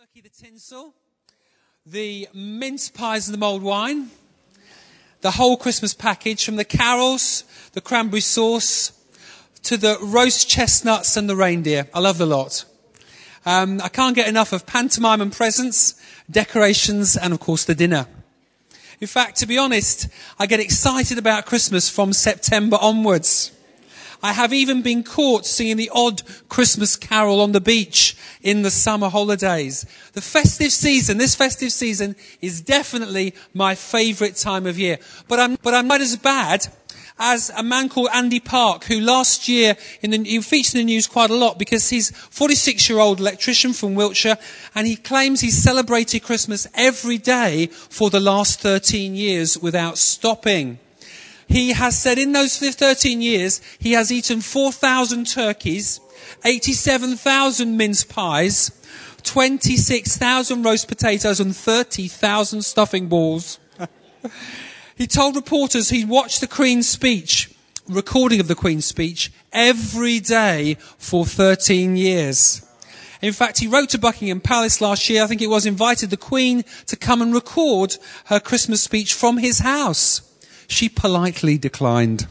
Turkey, the tinsel, the mince pies and the mulled wine, the whole Christmas package, from the carols, the cranberry sauce, to the roast chestnuts and the reindeer. I love the lot. I can't get enough of pantomime and presents, decorations, and of course the dinner. In fact, to be honest, I get excited about Christmas from September onwards. I have even been caught singing the odd Christmas carol on the beach in the summer holidays. This festive season is definitely my favourite time of year. But I'm not as bad as a man called Andy Park, who last year he featured in the news quite a lot because he's a 46-year-old electrician from Wiltshire, and he claims he's celebrated Christmas every day for the last 13 years without stopping. He has said in those 13 years, he has eaten 4,000 turkeys, 87,000 mince pies, 26,000 roast potatoes and 30,000 stuffing balls. He told reporters he watched the Queen's speech, recording of the Queen's speech, every day for 13 years. In fact, he wrote to Buckingham Palace last year, I think it was, invited the Queen to come and record her Christmas speech from his house. She politely declined.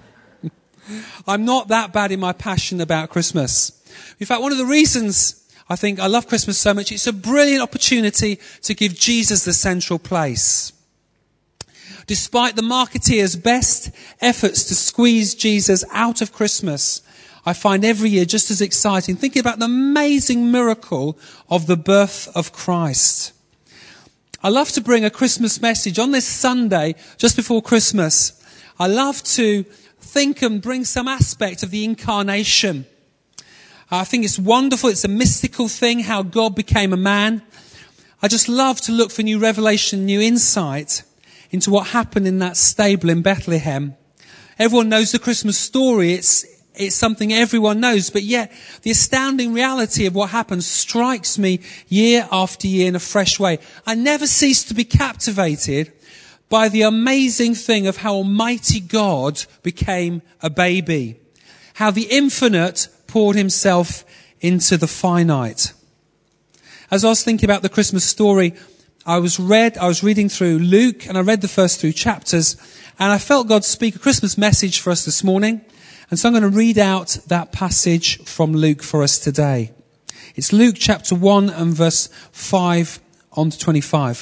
I'm not that bad in my passion about Christmas. In fact, one of the reasons I think I love Christmas so much, it's a brilliant opportunity to give Jesus the central place. Despite the marketeers' best efforts to squeeze Jesus out of Christmas, I find every year just as exciting thinking about the amazing miracle of the birth of Christ. I love to bring a Christmas message on this Sunday, just before Christmas. I love to think and bring some aspect of the incarnation. I think it's wonderful. It's a mystical thing, how God became a man. I just love to look for new revelation, new insight into what happened in that stable in Bethlehem. Everyone knows the Christmas story. It's something everyone knows, but yet the astounding reality of what happened strikes me year after year in a fresh way. I never cease to be captivated by the amazing thing of how Almighty God became a baby, how the infinite poured himself into the finite. As I was thinking about the Christmas story, I was reading through Luke, and I read the first 3 chapters, and I felt God speak a Christmas message for us this morning. And so I'm going to read out that passage from Luke for us today. It's Luke chapter 1 and verse 5 on to 25.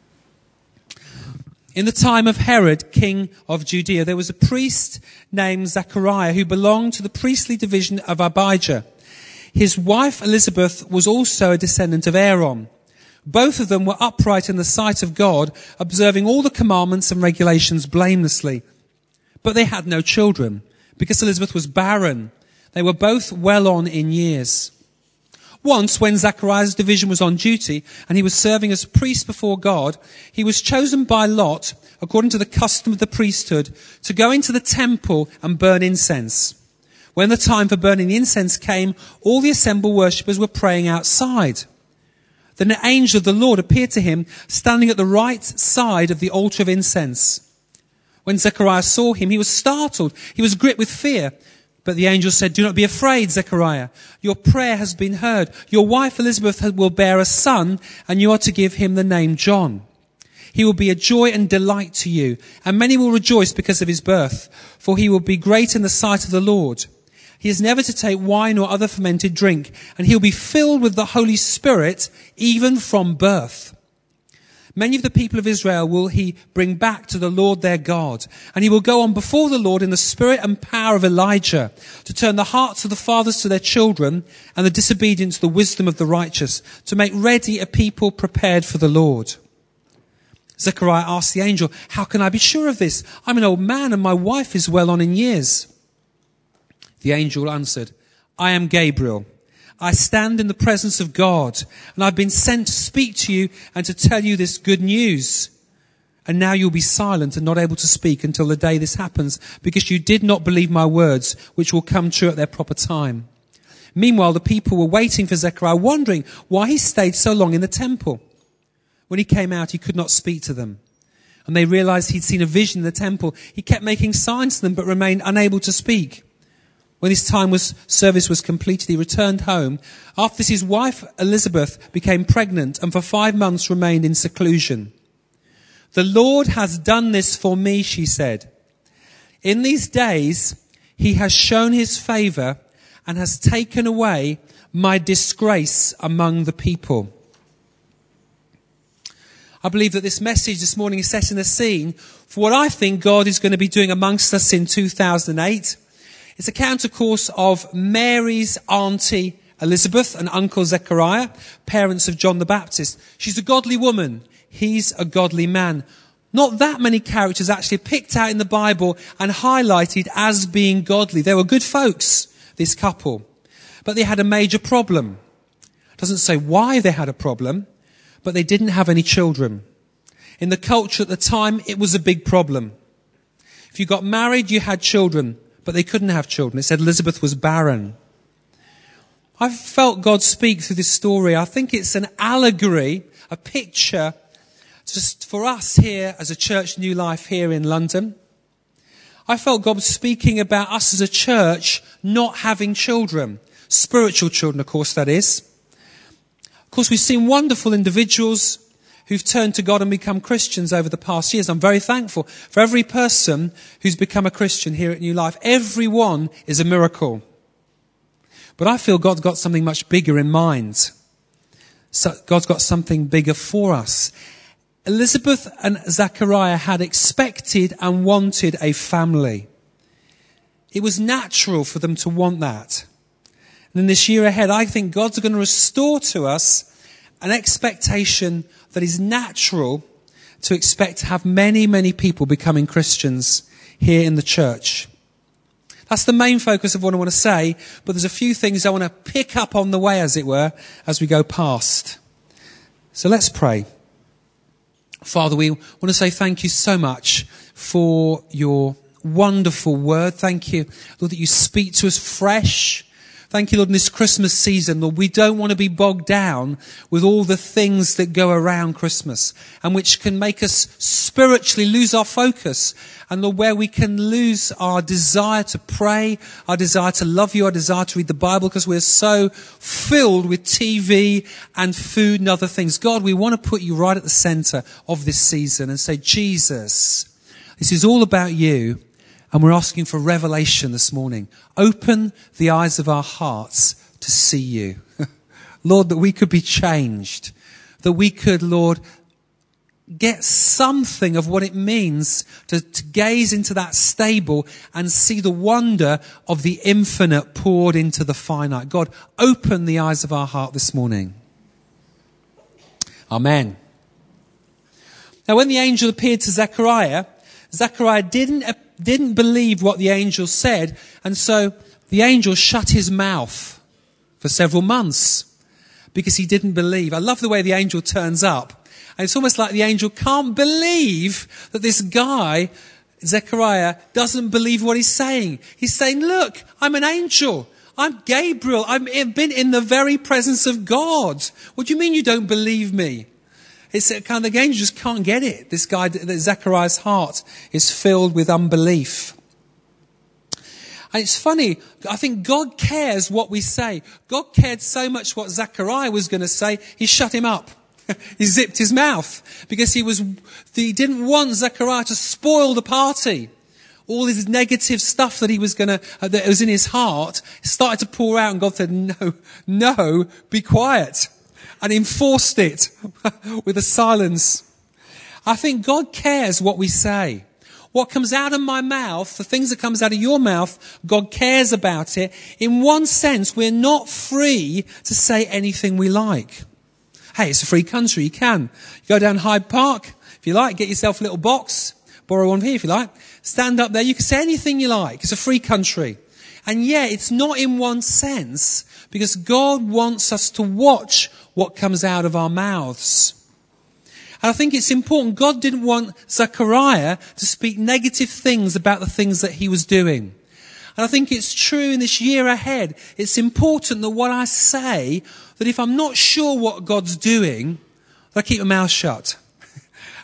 In the time of Herod, king of Judea, there was a priest named Zechariah who belonged to the priestly division of Abijah. His wife Elizabeth was also a descendant of Aaron. Both of them were upright in the sight of God, observing all the commandments and regulations blamelessly. But they had no children, because Elizabeth was barren. They were both well on in years. Once, when Zechariah's division was on duty, and he was serving as a priest before God, he was chosen by lot, according to the custom of the priesthood, to go into the temple and burn incense. When the time for burning the incense came, all the assembled worshippers were praying outside. Then an angel of the Lord appeared to him, standing at the right side of the altar of incense. When Zechariah saw him, he was startled. He was gripped with fear. But the angel said, "Do not be afraid, Zechariah. Your prayer has been heard. Your wife Elizabeth will bear a son, and you are to give him the name John. He will be a joy and delight to you, and many will rejoice because of his birth, for he will be great in the sight of the Lord. He is never to take wine or other fermented drink, and he will be filled with the Holy Spirit even from birth. Many of the people of Israel will he bring back to the Lord their God, and he will go on before the Lord in the spirit and power of Elijah, to turn the hearts of the fathers to their children and the disobedient to the wisdom of the righteous, to make ready a people prepared for the Lord." Zechariah asked the angel, "How can I be sure of this? I'm an old man and my wife is well on in years." The angel answered, "I am Gabriel. I stand in the presence of God, and I've been sent to speak to you and to tell you this good news. And now you'll be silent and not able to speak until the day this happens, because you did not believe my words, which will come true at their proper time." Meanwhile, the people were waiting for Zechariah, wondering why he stayed so long in the temple. When he came out, he could not speak to them. And they realized he'd seen a vision in the temple. He kept making signs to them, but remained unable to speak. When his service was completed, he returned home. After this, his wife Elizabeth became pregnant and for 5 months remained in seclusion. "The Lord has done this for me," she said. "In these days, he has shown his favor and has taken away my disgrace among the people." I believe that this message this morning is setting the scene for what I think God is going to be doing amongst us in 2008. It's a countercourse of Mary's auntie Elizabeth and uncle Zechariah, parents of John the Baptist. She's a godly woman. He's a godly man. Not that many characters actually picked out in the Bible and highlighted as being godly. They were good folks, this couple. But they had a major problem. It doesn't say why they had a problem, but they didn't have any children. In the culture at the time, it was a big problem. If you got married, you had children, but they couldn't have children. It said Elizabeth was barren. I've felt God speak through this story. I think it's an allegory, a picture, just for us here as a church, New Life here in London. I felt God was speaking about us as a church not having children. Spiritual children, of course, that is. Of course, we've seen wonderful individuals who've turned to God and become Christians over the past years. I'm very thankful for every person who's become a Christian here at New Life. Everyone is a miracle. But I feel God's got something much bigger in mind. So God's got something bigger for us. Elizabeth and Zechariah had expected and wanted a family. It was natural for them to want that. And in this year ahead, I think God's going to restore to us an expectation that is natural to expect to have many, many people becoming Christians here in the church. That's the main focus of what I want to say, but there's a few things I want to pick up on the way, as it were, as we go past. So let's pray. Father, we want to say thank you so much for your wonderful word. Thank you, Lord, that you speak to us fresh. Thank you, Lord, in this Christmas season, Lord, we don't want to be bogged down with all the things that go around Christmas and which can make us spiritually lose our focus. And Lord, where we can lose our desire to pray, our desire to love you, our desire to read the Bible because we're so filled with TV and food and other things. God, we want to put you right at the center of this season and say, Jesus, this is all about you. And we're asking for revelation this morning. Open the eyes of our hearts to see you. Lord, that we could be changed. That we could, Lord, get something of what it means to gaze into that stable and see the wonder of the infinite poured into the finite. God, open the eyes of our heart this morning. Amen. Now, when the angel appeared to Zechariah, Zechariah didn't believe what the angel said, and so the angel shut his mouth for several months because he didn't believe. I love the way the angel turns up, and it's almost like the angel can't believe that this guy, Zechariah, doesn't believe what he's saying. He's saying, look, I'm an angel. I'm Gabriel. I've been in the very presence of God. What do you mean you don't believe me? It's kind of, the angel just can't get it. This guy, Zechariah's heart is filled with unbelief. And it's funny, I think God cares what we say. God cared so much what Zechariah was going to say, he shut him up. He zipped his mouth because he didn't want Zechariah to spoil the party. All this negative stuff that that was in his heart started to pour out, and God said, no, be quiet. And enforced it with a silence. I think God cares what we say. What comes out of my mouth, the things that comes out of your mouth, God cares about it. In one sense, we're not free to say anything we like. Hey, it's a free country. You can. You go down Hyde Park, if you like, get yourself a little box, borrow one here if you like. Stand up there. You can say anything you like. It's a free country. And yet, it's not in one sense, because God wants us to watch what comes out of our mouths. And I think it's important. God didn't want Zechariah to speak negative things about the things that he was doing. And I think it's true in this year ahead. It's important that what I say, that if I'm not sure what God's doing, that I keep my mouth shut.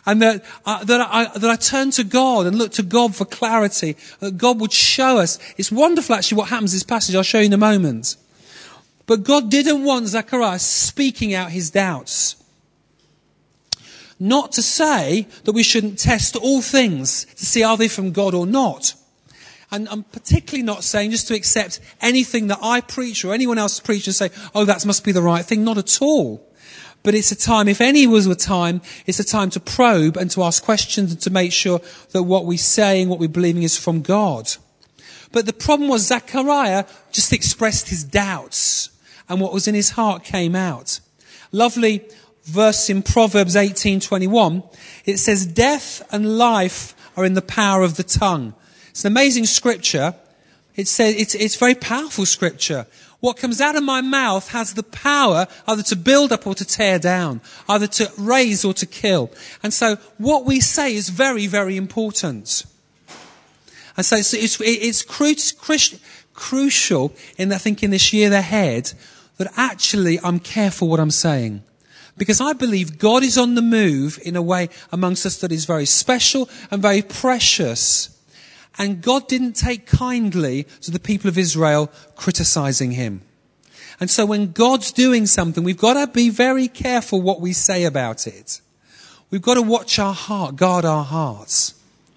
And that I turn to God and look to God for clarity, that God would show us. It's wonderful actually what happens in this passage. I'll show you in a moment. But God didn't want Zechariah speaking out his doubts. Not to say that we shouldn't test all things to see are they from God or not. And I'm particularly not saying just to accept anything that I preach or anyone else preach and say, oh, that must be the right thing. Not at all. But it's a time, if any was a time, it's a time to probe and to ask questions and to make sure that what we're saying, what we're believing is from God. But the problem was Zechariah just expressed his doubts and what was in his heart came out. Lovely verse in Proverbs 18:21. It says, death and life are in the power of the tongue. It's an amazing scripture. It's very powerful scripture. What comes out of my mouth has the power either to build up or to tear down, either to raise or to kill. And so what we say is very, very important. And so it's crucial in, I think, in this year ahead that actually I'm careful what I'm saying. Because I believe God is on the move in a way amongst us that is very special and very precious. And God didn't take kindly to the people of Israel criticizing him. And so when God's doing something, we've got to be very careful what we say about it. We've got to watch our heart, guard our hearts.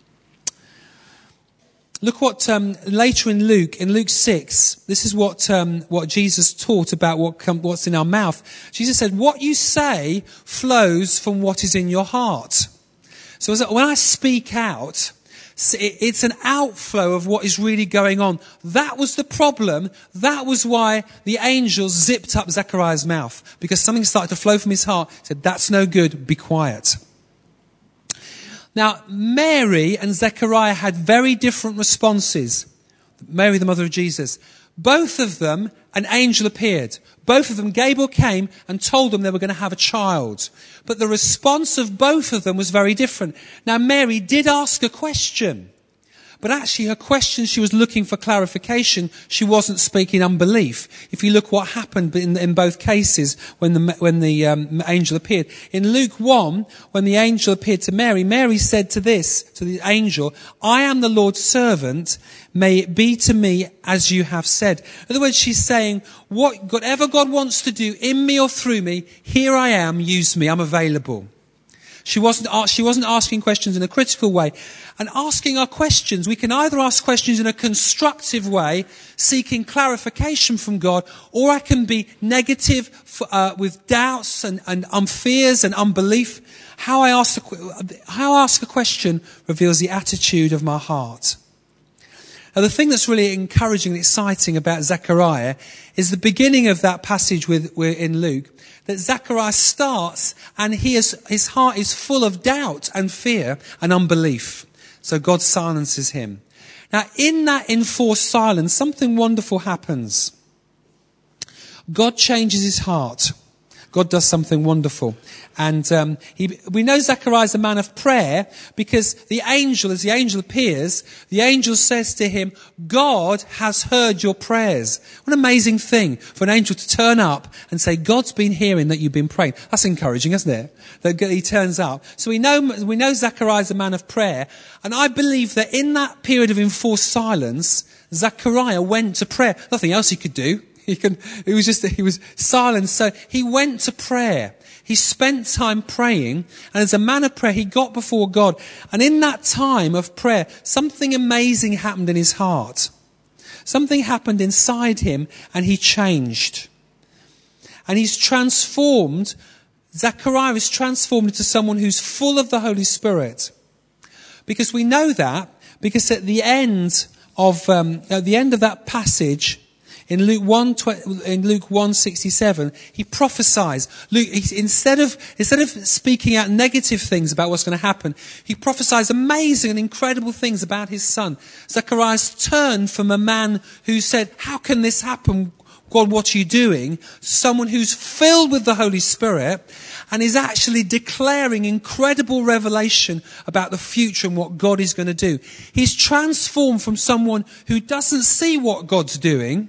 Look what later in Luke 6, this is what Jesus taught about what's in our mouth. Jesus said, what you say flows from what is in your heart. So when I speak out, it's an outflow of what is really going on. That was the problem. That was why the angel zipped up Zechariah's mouth. Because something started to flow from his heart. He said, that's no good. Be quiet. Now, Mary and Zechariah had very different responses. Mary, the mother of Jesus. Both of them, an angel appeared. Both of them, Gabriel came and told them they were going to have a child. But the response of both of them was very different. Now, Mary did ask a question. But actually, her question, she was looking for clarification. She wasn't speaking unbelief. If you look what happened in both cases when the angel appeared. In Luke 1, when the angel appeared to Mary, Mary said to the angel, I am the Lord's servant. May it be to me as you have said. In other words, she's saying, whatever God wants to do in me or through me, here I am, use me, I'm available. She wasn't asking questions in a critical way. And asking our questions, we can either ask questions in a constructive way, seeking clarification from God, or I can be negative with doubts and fears and unbelief. How I ask a question reveals the attitude of my heart. Now, the thing that's really encouraging and exciting about Zechariah is the beginning of that passage we're in Luke, that Zechariah starts and his heart is full of doubt and fear and unbelief. So God silences him. Now, in that enforced silence, something wonderful happens. God changes his heart. God does something wonderful. And we know Zechariah is a man of prayer because as the angel appears, the angel says to him, God has heard your prayers. What an amazing thing for an angel to turn up and say, God's been hearing that you've been praying. That's encouraging, isn't it? That he turns up. So we know Zechariah is a man of prayer. And I believe that in that period of enforced silence, Zechariah went to prayer. Nothing else he could do. He was silent. So he went to prayer. He spent time praying. And as a man of prayer, he got before God. And in that time of prayer, something amazing happened in his heart. Something happened inside him and he changed. And he's transformed. Zechariah is transformed into someone who's full of the Holy Spirit. Because we know that because at the end of that passage, in Luke 1:67, he prophesies. Instead of speaking out negative things about what's going to happen, he prophesies amazing and incredible things about his son. Zechariah's turned from a man who said, how can this happen? God, what are you doing? Someone who's filled with the Holy Spirit and is actually declaring incredible revelation about the future and what God is going to do. He's transformed from someone who doesn't see what God's doing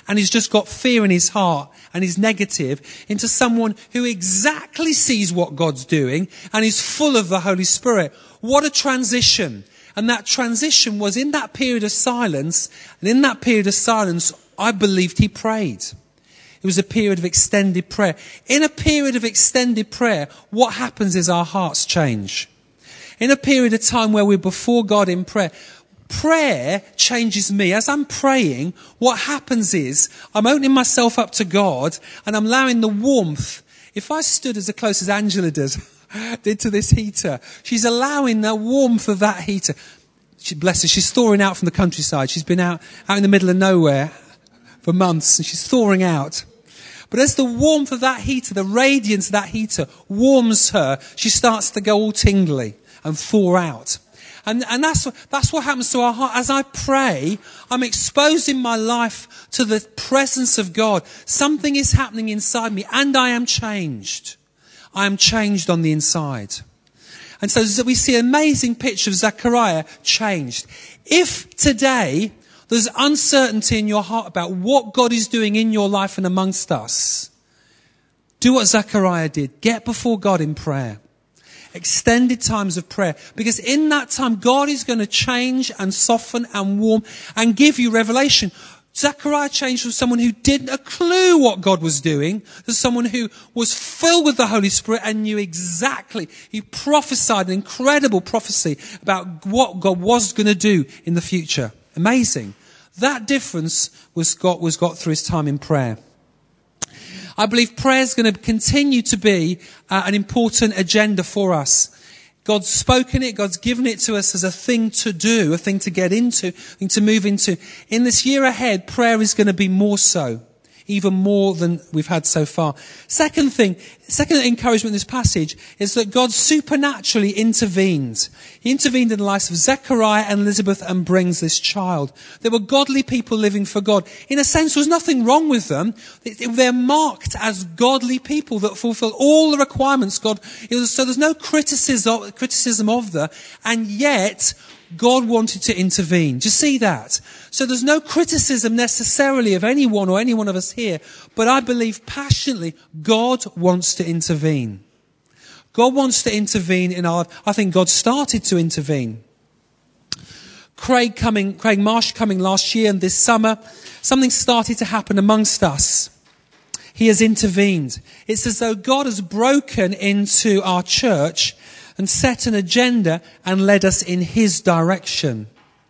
and he's just got fear in his heart and is negative, into someone who exactly sees what God's doing and is full of the Holy Spirit. What a transition. And that transition was in that period of silence. And in that period of silence, I believed he prayed. It was a period of extended prayer. In a period of extended prayer, what happens is our hearts change. In a period of time where we're before God in prayer, prayer changes me. As I'm praying, what happens is I'm opening myself up to God and I'm allowing the warmth. If I stood as close as Angela did to this heater, she's allowing the warmth of that heater. Bless her, she's thawing out from the countryside. She's been out in the middle of nowhere for months and she's thawing out. But as the warmth of that heater, the radiance of that heater warms her, she starts to go all tingly and thaw out. And that's what happens to our heart. As I pray, I'm exposing my life to the presence of God. Something is happening inside me and I am changed. I am changed on the inside. And so we see an amazing picture of Zechariah changed. If today there's uncertainty in your heart about what God is doing in your life and amongst us, do what Zechariah did. Get before God in prayer. Extended times of prayer. Because in that time, God is going to change and soften and warm and give you revelation. Zechariah changed from someone who didn't a clue what God was doing to someone who was filled with the Holy Spirit and knew exactly. He prophesied an incredible prophecy about what God was going to do in the future. Amazing. That difference was got through his time in prayer. I believe prayer is going to continue to be an important agenda for us. God's spoken it. God's given it to us as a thing to do, a thing to get into, a thing to move into. In this year ahead, prayer is going to be more so, even more than we've had so far. Second encouragement in this passage is that God supernaturally intervened. He intervened in the lives of Zechariah and Elizabeth and brings this child. They were godly people living for God. In a sense, there was nothing wrong with them. They're marked as godly people that fulfill all the requirements so there's no criticism of them, and yet God wanted to intervene. Do you see that? So there's no criticism necessarily of anyone or any one of us here, but I believe passionately God wants to intervene. God wants to intervene in our life. I think God started to intervene. Craig Marsh coming last year and this summer, something started to happen amongst us. He has intervened. It's as though God has broken into our church and set an agenda and led us in his direction.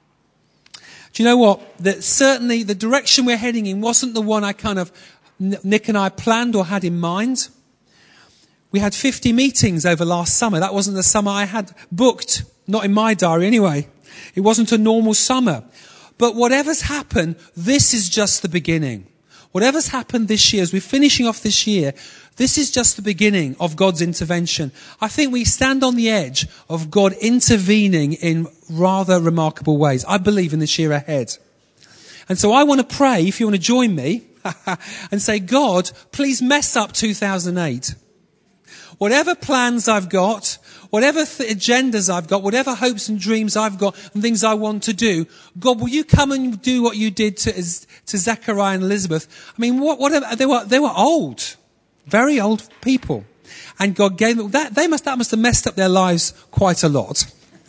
Do you know what? That certainly the direction we're heading in wasn't the one Nick and I planned or had in mind. We had 50 meetings over last summer. That wasn't the summer I had booked. Not in my diary anyway. It wasn't a normal summer. But whatever's happened, this is just the beginning. Whatever's happened this year, as we're finishing off this year, this is just the beginning of God's intervention. I think we stand on the edge of God intervening in rather remarkable ways. I believe in this year ahead. And so I want to pray, if you want to join me, and say, God, please mess up 2008. Whatever plans I've got, whatever agendas I've got, whatever hopes and dreams I've got and things I want to do, God, will you come and do what you did to Zechariah and Elizabeth? I mean, they were old, very old people. And God gave them, that must have messed up their lives quite a lot.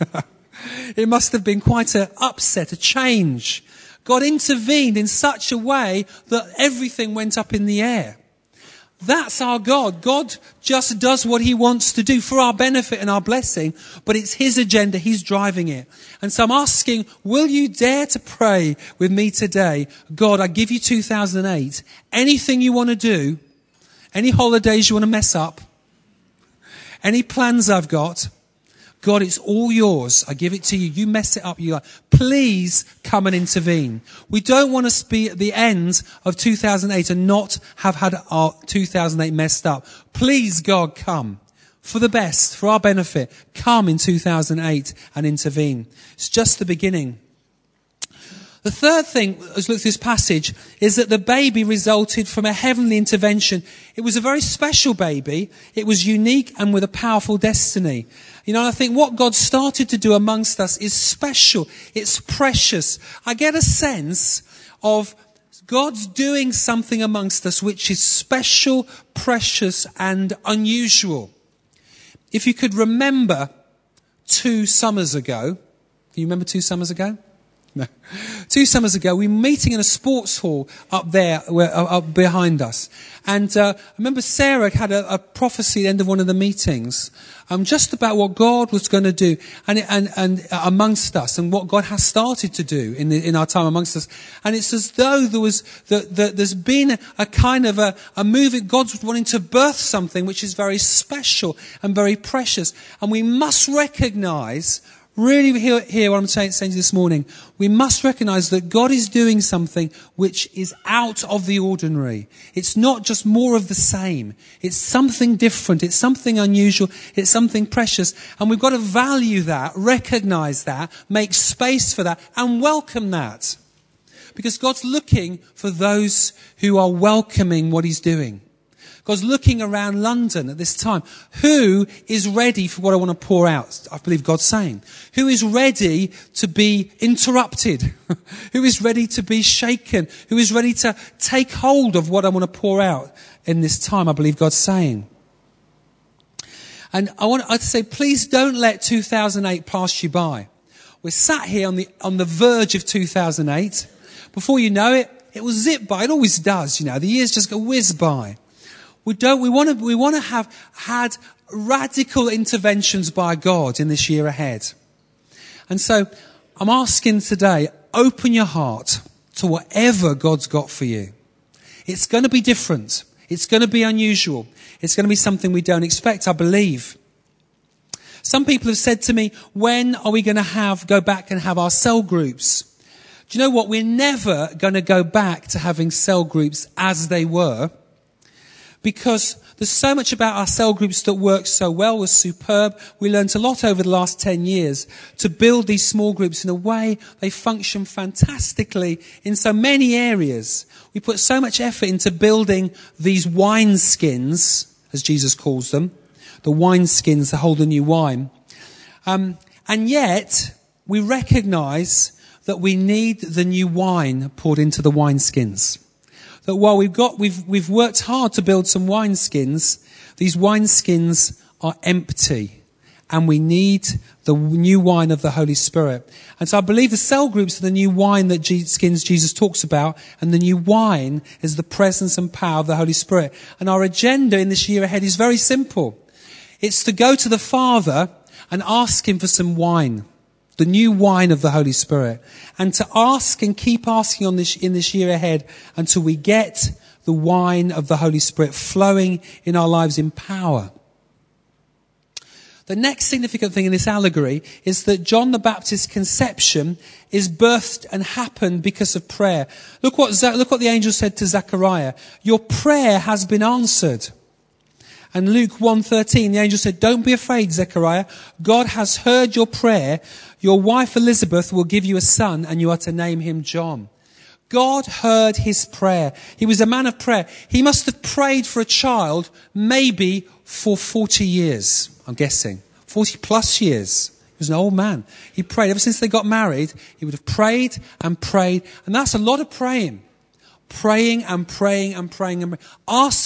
It must have been quite an upset, a change. God intervened in such a way that everything went up in the air. That's our God. God just does what he wants to do for our benefit and our blessing, but it's his agenda. He's driving it. And so I'm asking, will you dare to pray with me today? God, I give you 2008. Anything you want to do, any holidays you want to mess up, any plans I've got, God, it's all yours. I give it to you. You mess it up. Please come and intervene. We don't want to be at the end of 2008 and not have had our 2008 messed up. Please, God, come for the best, for our benefit. Come in 2008 and intervene. It's just the beginning. The third thing, as we look at this passage, is that the baby resulted from a heavenly intervention. It was a very special baby. It was unique and with a powerful destiny. You know, I think what God started to do amongst us is special. It's precious. I get a sense of God's doing something amongst us which is special, precious, and unusual. If you could remember 2 summers ago, can you remember 2 summers ago? No. 2 summers ago, we were meeting in a sports hall up there, up behind us. And I remember Sarah had a prophecy at the end of one of the meetings, just about what God was going to do and amongst us, and what God has started to do in our time amongst us. And it's as though there's been a kind of a move. God's wanting to birth something which is very special and very precious. And we must recognize, really hear what I'm saying to you this morning. We must recognize that God is doing something which is out of the ordinary. It's not just more of the same. It's something different. It's something unusual. It's something precious. And we've got to value that, recognize that, make space for that, and welcome that. Because God's looking for those who are welcoming what he's doing. God's looking around London at this time. Who is ready for what I want to pour out? I believe God's saying. Who is ready to be interrupted? Who is ready to be shaken? Who is ready to take hold of what I want to pour out in this time? I believe God's saying. And I'd say, please don't let 2008 pass you by. We're sat here on the verge of 2008. Before you know it, it will zip by. It always does, The years just go whiz by. We want to have had radical interventions by God in this year ahead. And so I'm asking today, open your heart to whatever God's got for you. It's going to be different. It's going to be unusual. It's going to be something we don't expect, I believe. Some people have said to me, when are we going to go back and have our cell groups? Do you know what? We're never going to go back to having cell groups as they were. Because there's so much about our cell groups that works so well, was superb. We learned a lot over the last 10 years to build these small groups in a way they function fantastically in so many areas. We put so much effort into building these wineskins, as Jesus calls them, the wineskins that hold the new wine. And yet, we recognize that we need the new wine poured into the wineskins. That while we've worked hard to build some wineskins, these wineskins are empty. And we need the new wine of the Holy Spirit. And so I believe the cell groups are the new wine that Jesus talks about. And the new wine is the presence and power of the Holy Spirit. And our agenda in this year ahead is very simple. It's to go to the Father and ask him for some wine. The new wine of the Holy Spirit. And to ask and keep asking in this year ahead until we get the wine of the Holy Spirit flowing in our lives in power. The next significant thing in this allegory is that John the Baptist's conception is birthed and happened because of prayer. Look what the angel said to Zechariah. Your prayer has been answered. And Luke 1:13, the angel said, don't be afraid, Zechariah. God has heard your prayer. Your wife Elizabeth will give you a son, and you are to name him John. God heard his prayer. He was a man of prayer. He must have prayed for a child maybe for 40 years, I'm guessing. 40 plus years. He was an old man. He prayed. Ever since they got married, he would have prayed and prayed. And that's a lot of praying. Praying and praying and praying and praying.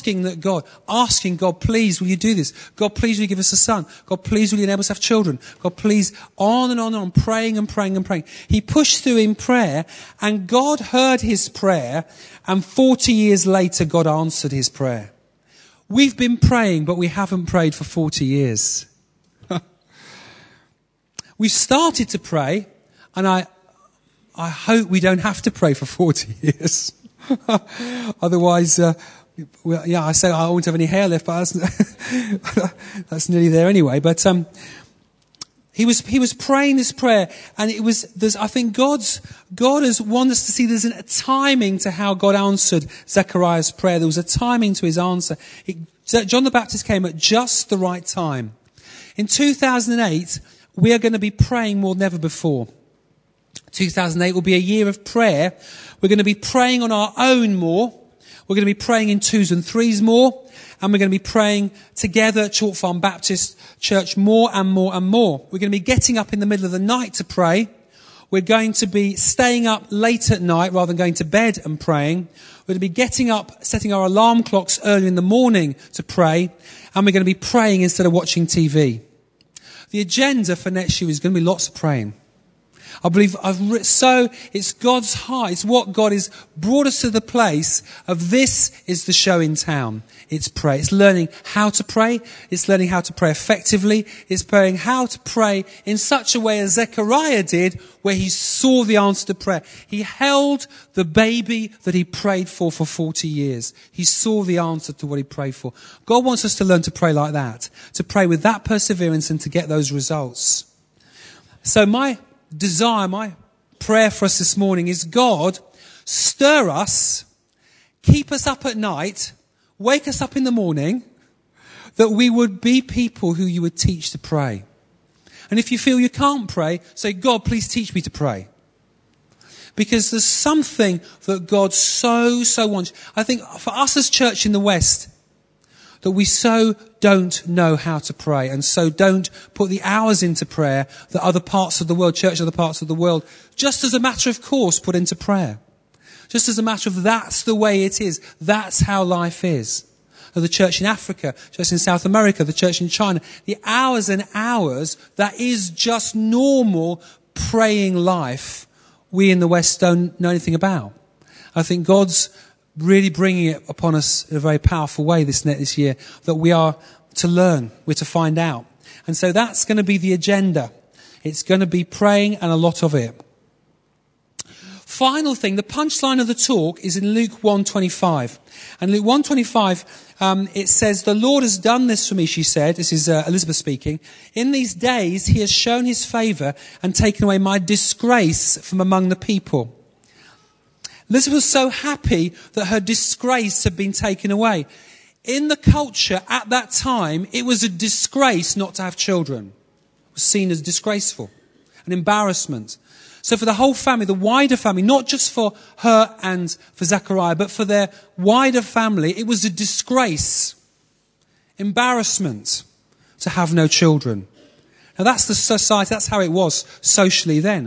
Asking God, please, will you do this? God, please, will you give us a son? God, please, will you enable us to have children? God, please, on and on and on, praying and praying and praying. He pushed through in prayer, and God heard his prayer, and 40 years later, God answered his prayer. We've been praying, but we haven't prayed for 40 years. We've started to pray, and I hope we don't have to pray for 40 years. Otherwise, I say I won't have any hair left, but that's nearly there anyway. But he was praying this prayer, and I think God has wanted us to see there's a timing to how God answered Zechariah's prayer. There was a timing to his answer. John the Baptist came at just the right time. In 2008, we are going to be praying more than ever before. 2008 will be a year of prayer. We're going to be praying on our own more. We're going to be praying in 2s and 3s more. And we're going to be praying together at Chalk Farm Baptist Church more and more and more. We're going to be getting up in the middle of the night to pray. We're going to be staying up late at night rather than going to bed and praying. We're going to be getting up, setting our alarm clocks early in the morning to pray. And we're going to be praying instead of watching TV. The agenda for next year is going to be lots of praying. I believe it's God's heart. It's what God has brought us to the place of. This is the show in town. It's pray. It's learning how to pray. It's learning how to pray effectively. It's learning how to pray in such a way as Zechariah did, where he saw the answer to prayer. He held the baby that he prayed for 40 years. He saw the answer to what he prayed for. God wants us to learn to pray like that, to pray with that perseverance and to get those results. So my desire, my prayer for us this morning is, God, stir us, keep us up at night, wake us up in the morning, that we would be people who you would teach to pray. And if you feel you can't pray, say, God, please teach me to pray. Because there's something that God so wants. I think for us as church in the West, that we so don't know how to pray and so don't put the hours into prayer that other parts of the world, church other parts of the world, just as a matter of course, put into prayer. Just as a matter of that's the way it is. That's how life is. The church in Africa, church in South America, the church in China, the hours and hours, that is just normal praying life we in the West don't know anything about. I think God's really bringing it upon us in a very powerful way this year, that we are to learn, we're to find out. And so that's going to be the agenda. It's going to be praying and a lot of it. Final thing, the punchline of the talk is in Luke 1:25. And Luke 1:25, it says, "The Lord has done this for me," she said. This is Elizabeth speaking. "In these days he has shown his favour and taken away my disgrace from among the people." Elizabeth was so happy that her disgrace had been taken away. In the culture at that time, it was a disgrace not to have children. It was seen as disgraceful, an embarrassment. So for the whole family, the wider family, not just for her and for Zechariah, but for their wider family, it was a disgrace, embarrassment to have no children. Now that's the society, that's how it was socially then.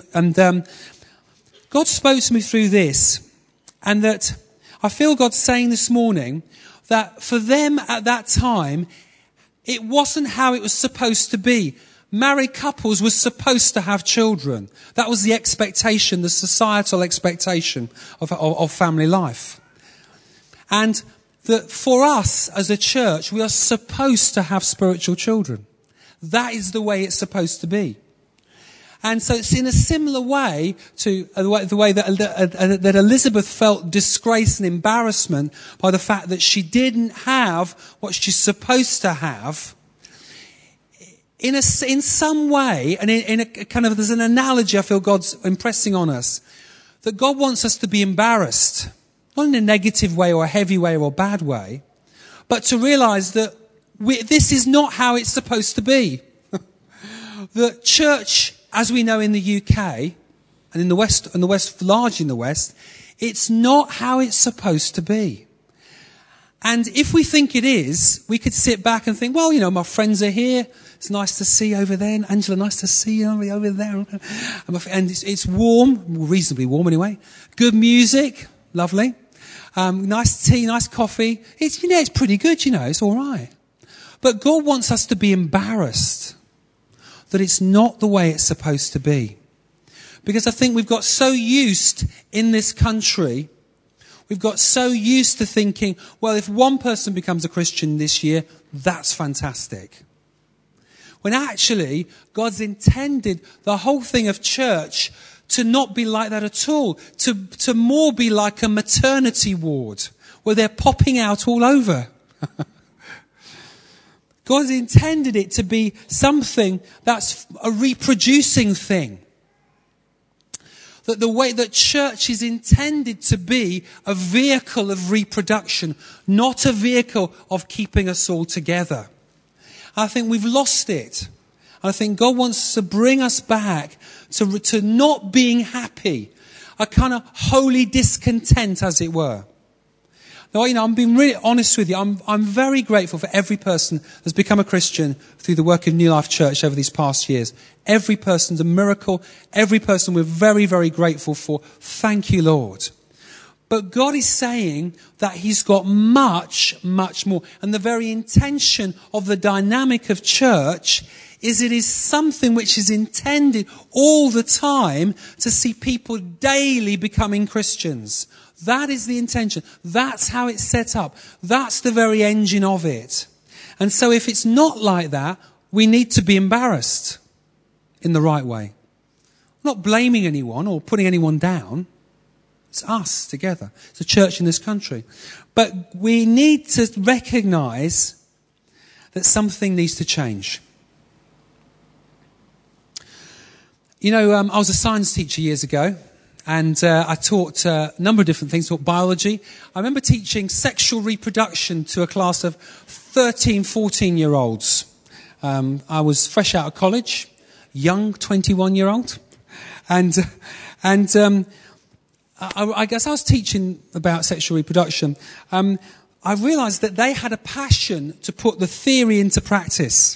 God spoke to me through this, and that I feel God saying this morning that for them at that time, it wasn't how it was supposed to be. Married couples were supposed to have children. That was the expectation, the societal expectation of family life. And that for us as a church, we are supposed to have spiritual children. That is the way it's supposed to be. And so it's in a similar way to the way that Elizabeth felt disgrace and embarrassment by the fact that she didn't have what she's supposed to have. In some way, and in a kind of, there's an analogy I feel God's impressing on us, that God wants us to be embarrassed, not in a negative way or a heavy way or a bad way, but to realize that this is not how it's supposed to be. The church, as we know in the UK and in the West, largely in the West, it's not how it's supposed to be. And if we think it is, we could sit back and think, well, my friends are here. It's nice to see you over there. And Angela, nice to see you over there. And it's warm, reasonably warm anyway. Good music, lovely. Nice tea, nice coffee. It's pretty good, it's all right. But God wants us to be embarrassed that it's not the way it's supposed to be. Because I think we've got so used in this country, we've got so used to thinking, well, if one person becomes a Christian this year, that's fantastic. When actually, God's intended the whole thing of church to not be like that at all, to more be like a maternity ward, where they're popping out all over. God intended it to be something that's a reproducing thing. That the way that church is intended to be a vehicle of reproduction, not a vehicle of keeping us all together. I think we've lost it. I think God wants to bring us back to not being happy, a kind of holy discontent, as it were. Now, I'm being really honest with you. I'm very grateful for every person that's become a Christian through the work of New Life Church over these past years. Every person's a miracle. Every person we're very, very grateful for. Thank you, Lord. But God is saying that he's got much, much more. And the very intention of the dynamic of church is it is something which is intended all the time to see people daily becoming Christians. That is the intention. That's how it's set up. That's the very engine of it. And so if it's not like that, we need to be embarrassed in the right way. I'm not blaming anyone or putting anyone down. It's us together. It's a church in this country. But we need to recognize that something needs to change. I was a science teacher years ago. And I taught a number of different things. Taught biology. I remember teaching sexual reproduction to a class of 13, 14-year-olds. I was fresh out of college, young 21-year-old. And I guess I was teaching about sexual reproduction. I realized that they had a passion to put the theory into practice.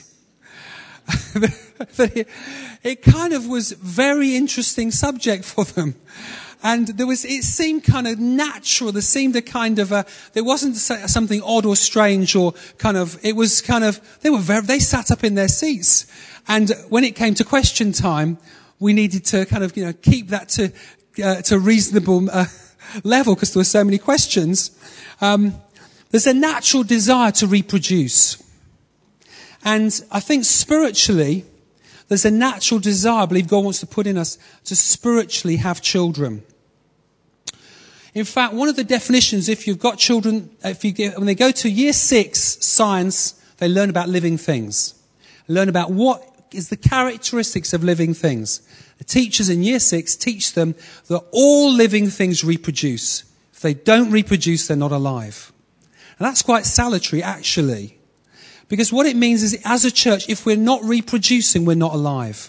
It kind of was a very interesting subject for them. And it seemed kind of natural. There seemed a kind of there wasn't something odd or strange or it was they sat up in their seats. And when it came to question time, we needed to keep that to reasonable level because there were so many questions. There's a natural desire to reproduce. And I think spiritually, there's a natural desire, I believe God wants to put in us, to spiritually have children. In fact, one of the definitions, if you've got children, when they go to year 6 science, they learn about living things. They learn about what is the characteristics of living things. The teachers in year 6 teach them that all living things reproduce. If they don't reproduce, they're not alive. And that's quite salutary, actually. Because what it means is, as a church, if we're not reproducing, we're not alive.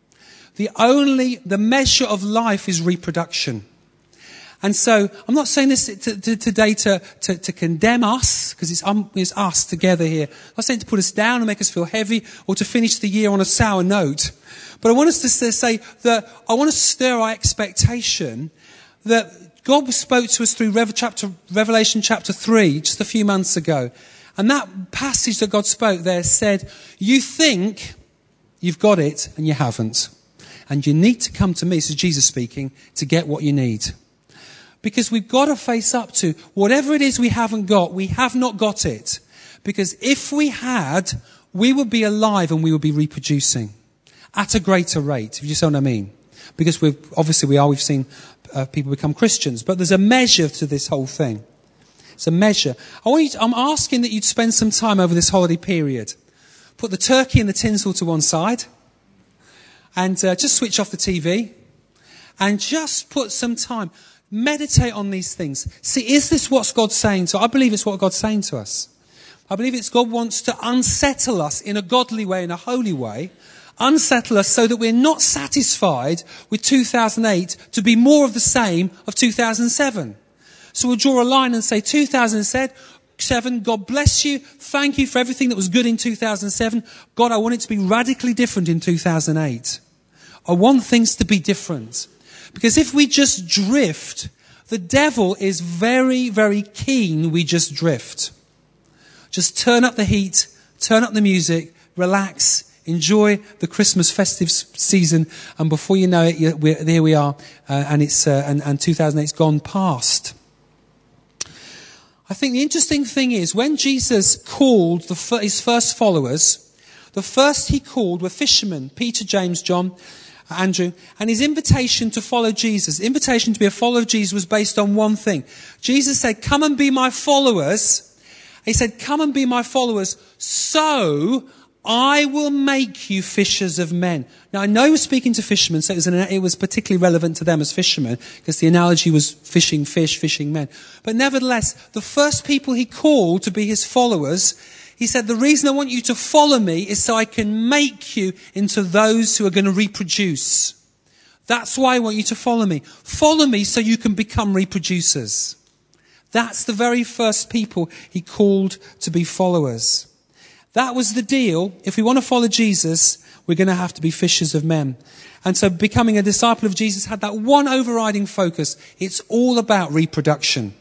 The measure of life is reproduction. And so, I'm not saying this today to condemn us, because it's us together here. I'm not saying to put us down and make us feel heavy, or to finish the year on a sour note. But I want us to say that I want to stir our expectation that God spoke to us through Revelation chapter 3, just a few months ago. And that passage that God spoke there said, you think you've got it and you haven't. And you need to come to me, this is Jesus speaking, to get what you need. Because we've got to face up to whatever it is we haven't got, we have not got it. Because if we had, we would be alive and we would be reproducing at a greater rate, if you just know what I mean. Because we've seen people become Christians. But there's a measure to this whole thing. It's a measure. I'm asking that you'd spend some time over this holiday period. Put the turkey and the tinsel to one side. And just switch off the TV. And just put some time. Meditate on these things. See, is this what God's saying to us? I believe it's what God's saying to us. I believe it's God wants to unsettle us in a godly way, in a holy way. Unsettle us so that we're not satisfied with 2008 to be more of the same of 2007. So we'll draw a line and say 2007, God bless you. Thank you for everything that was good in 2007. God, I want it to be radically different in 2008. I want things to be different. Because if we just drift, the devil is very, very keen we just drift. Just turn up the heat, turn up the music, relax, enjoy the Christmas festive season, and before you know it, there we are, and 2008's gone past. I think the interesting thing is, when Jesus called his first followers, the first he called were fishermen, Peter, James, John, Andrew, and his invitation to follow Jesus, the invitation to be a follower of Jesus was based on one thing. Jesus said, come and be my followers. He said, come and be my followers, so I will make you fishers of men. Now, I know he was speaking to fishermen, so it was particularly relevant to them as fishermen, because the analogy was fishing fish, fishing men. But nevertheless, the first people he called to be his followers, he said, the reason I want you to follow me is so I can make you into those who are going to reproduce. That's why I want you to follow me. Follow me so you can become reproducers. That's the very first people he called to be followers. That was the deal. If we want to follow Jesus, we're going to have to be fishers of men. And so becoming a disciple of Jesus had that one overriding focus. It's all about reproduction.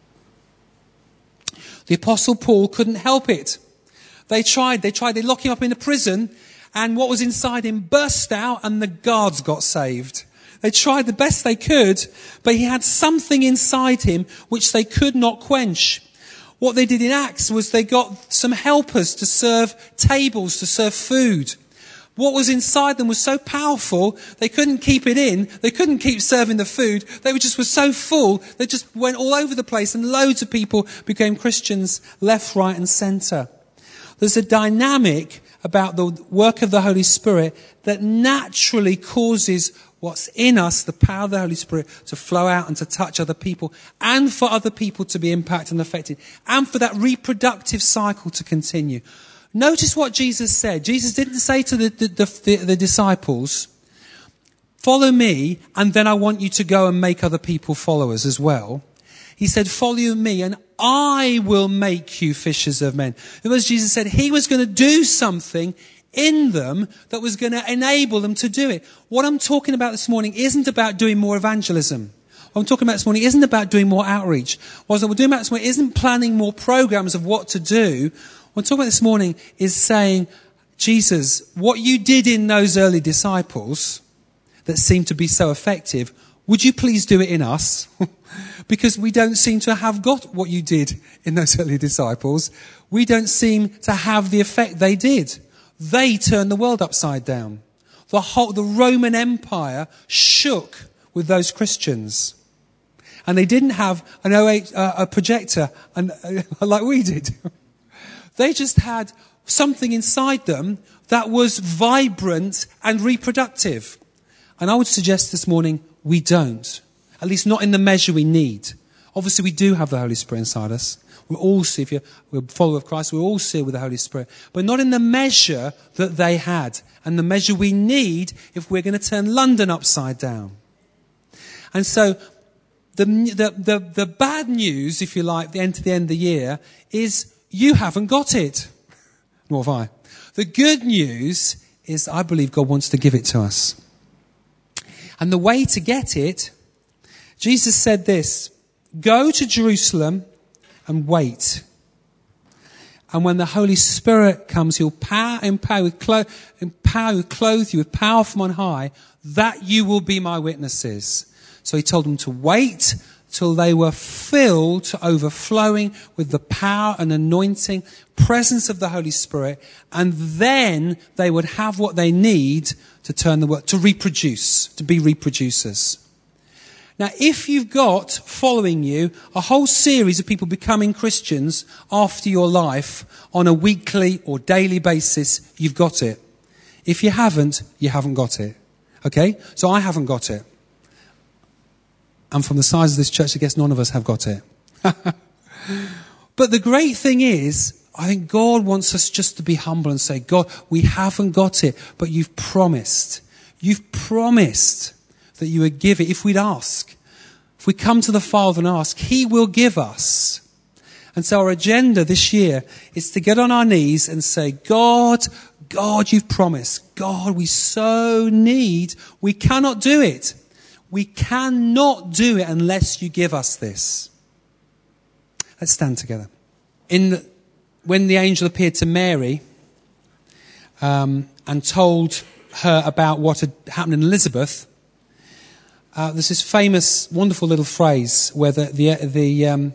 The Apostle Paul couldn't help it. They locked him up in a prison, and what was inside him burst out, and the guards got saved. They tried the best they could, but he had something inside him which they could not quench. What they did in Acts was they got some helpers to serve tables, to serve food. What was inside them was so powerful, they couldn't keep it in. They couldn't keep serving the food. They were so full, they just went all over the place, and loads of people became Christians left, right and centre. There's a dynamic about the work of the Holy Spirit that naturally causes what's in us, the power of the Holy Spirit, to flow out and to touch other people, and for other people to be impacted and affected, and for that reproductive cycle to continue. Notice what Jesus said. Jesus didn't say to the disciples, follow me, and then I want you to go and make other people followers as well. He said, follow me, and I will make you fishers of men. In other words, Jesus said he was going to do something in them that was going to enable them to do it. What I'm talking about this morning isn't about doing more evangelism. What I'm talking about this morning isn't about doing more outreach. What we're doing about this morning isn't planning more programs of what to do. What I'm talking about this morning is saying, Jesus, what you did in those early disciples that seemed to be so effective, would you please do it in us? Because we don't seem to have got what you did in those early disciples. We don't seem to have the effect they did. They turned the world upside down. The Roman Empire shook with those Christians. And they didn't have a projector like we did. They just had something inside them that was vibrant and reproductive. And I would suggest this morning we don't. At least not in the measure we need. Obviously we do have the Holy Spirit inside us. We all see, if you're a follower of Christ, we all see with the Holy Spirit. But not in the measure that they had. And the measure we need if we're going to turn London upside down. And so the bad news, if you like, the end of the year, is you haven't got it. Nor have I. The good news is I believe God wants to give it to us. And the way to get it, Jesus said this, go to Jerusalem and wait. And when the Holy Spirit comes, he'll clothe you with power from on high, that you will be my witnesses. So he told them to wait till they were filled to overflowing with the power and anointing, presence of the Holy Spirit, and then they would have what they need to turn the world, to reproduce, to be reproducers. Now, if you've got following you a whole series of people becoming Christians after your life on a weekly or daily basis, you've got it. If you haven't, you haven't got it. Okay? So I haven't got it. And from the size of this church, I guess none of us have got it. But the great thing is, I think God wants us just to be humble and say, God, we haven't got it, but you've promised. You've promised that you would give it if we'd ask. If we come to the Father and ask, he will give us. And so our agenda this year is to get on our knees and say, God, you've promised. God, we so need. We cannot do it. We cannot do it unless you give us this. Let's stand together. When the angel appeared to Mary and told her about what had happened in Elizabeth, there's this famous, wonderful little phrase where the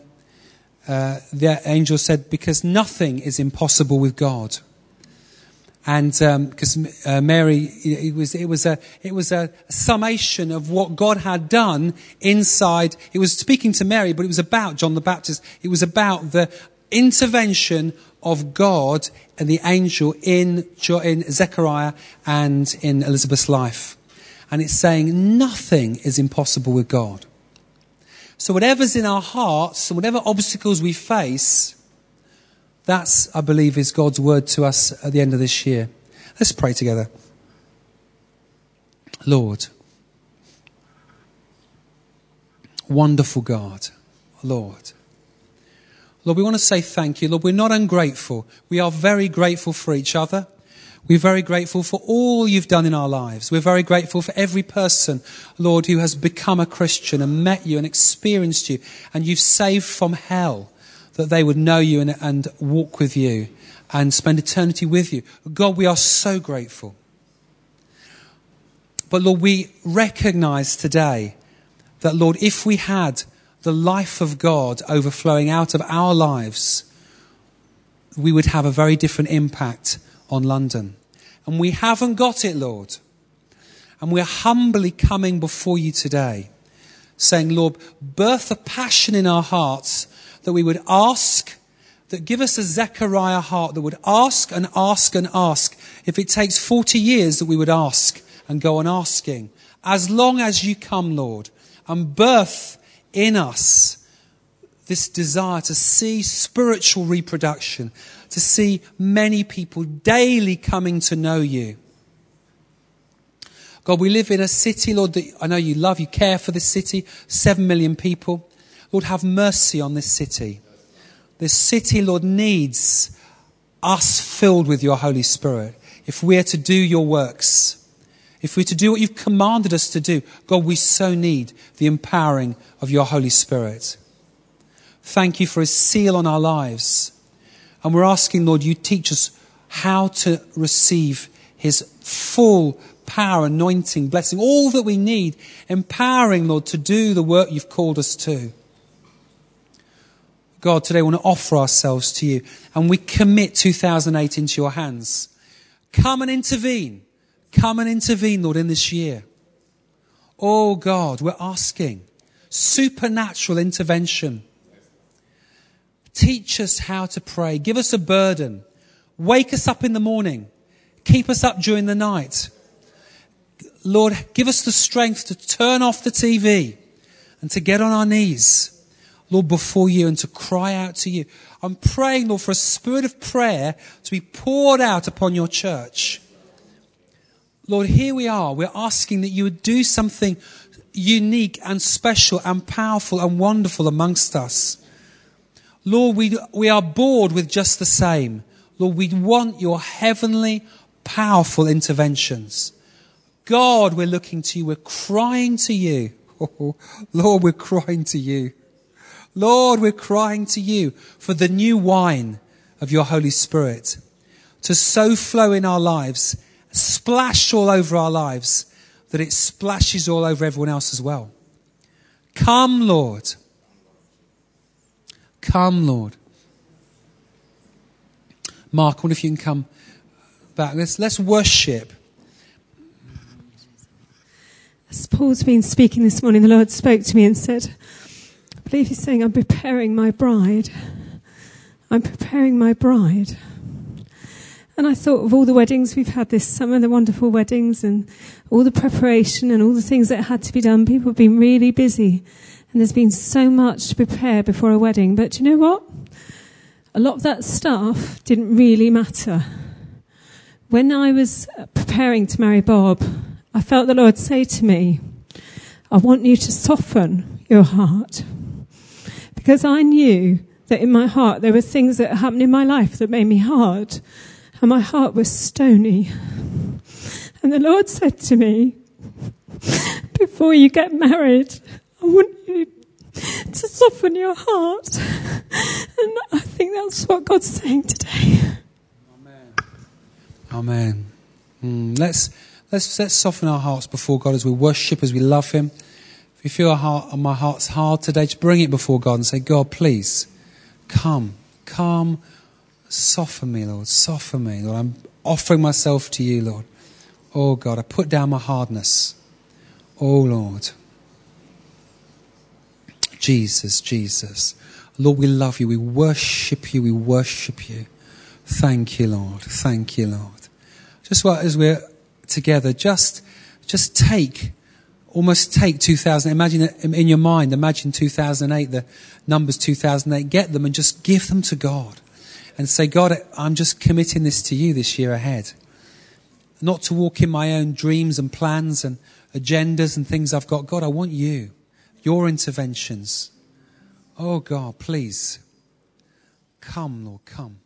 angel said, because nothing is impossible with God. And because Mary, it was a summation of what God had done inside. It was speaking to Mary, but it was about John the Baptist. It was about the intervention of God and the angel in Zechariah and in Elizabeth's life. And it's saying nothing is impossible with God. So whatever's in our hearts and whatever obstacles we face, that's, I believe, is God's word to us at the end of this year. Let's pray together. Lord, wonderful God, Lord, Lord, we want to say thank you. Lord, we're not ungrateful. We are very grateful for each other. We're very grateful for all you've done in our lives. We're very grateful for every person, Lord, who has become a Christian and met you and experienced you, and you've saved from hell, that they would know you and walk with you and spend eternity with you. God, we are so grateful. But Lord, we recognize today that, Lord, if we had the life of God overflowing out of our lives, we would have a very different impact on London. And we haven't got it, Lord. And we're humbly coming before you today, saying, Lord, birth a passion in our hearts that we would ask, that give us a Zechariah heart that would ask and ask and ask. If it takes 40 years, that we would ask and go on asking. As long as you come, Lord, and birth in us this desire to see spiritual reproduction, to see many people daily coming to know you. God, we live in a city, Lord, that I know you love, you care for this city, 7 million people. Lord, have mercy on this city. This city, Lord, needs us filled with your Holy Spirit. If we're to do your works, if we're to do what you've commanded us to do, God, we so need the empowering of your Holy Spirit. Thank you for his seal on our lives. And we're asking, Lord, you teach us how to receive his full power, anointing, blessing, all that we need, empowering, Lord, to do the work you've called us to. God, today we want to offer ourselves to you, and we commit 2008 into your hands. Come and intervene. Come and intervene, Lord, in this year. Oh God, we're asking supernatural intervention. Teach us how to pray. Give us a burden. Wake us up in the morning. Keep us up during the night. Lord, give us the strength to turn off the TV and to get on our knees, Lord, before you and to cry out to you. I'm praying, Lord, for a spirit of prayer to be poured out upon your church. Lord, here we are. We're asking that you would do something unique and special and powerful and wonderful amongst us. Lord, we are bored with just the same. Lord, we want your heavenly, powerful interventions. God, we're looking to you. We're crying to you. Oh, Lord, we're crying to you. Lord, we're crying to you for the new wine of your Holy Spirit to so flow in our lives, splash all over our lives, that it splashes all over everyone else as well. Come, Lord. Come, Lord. Mark, I wonder if you can come back. Let's worship. As Paul's been speaking this morning, the Lord spoke to me and said, I believe he's saying, I'm preparing my bride. I'm preparing my bride. And I thought of all the weddings we've had this summer, the wonderful weddings and all the preparation and all the things that had to be done. People have been really busy. And there's been so much to prepare before a wedding. But do you know what? A lot of that stuff didn't really matter. When I was preparing to marry Bob, I felt the Lord say to me, I want you to soften your heart. Because I knew that in my heart there were things that happened in my life that made me hard. And my heart was stony. And the Lord said to me, before you get married, I want you to soften your heart. And I think that's what God's saying today. Amen. Let's soften our hearts before God as we worship, as we love him. If you feel my heart's hard today, just bring it before God and say, God, please, come, soften me, Lord, soften me. Lord, I'm offering myself to you, Lord. Oh, God, I put down my hardness. Oh, Lord. Jesus. Lord, we love you. We worship you. Thank you, Lord. Thank you, Lord. Just as we're together, just take 2000. Imagine it in your mind. Imagine 2008, the numbers 2008. Get them and just give them to God. And say, God, I'm just committing this to you this year ahead. Not to walk in my own dreams and plans and agendas and things I've got. God, I want you. Your interventions. Oh, God, please. Come, Lord, come.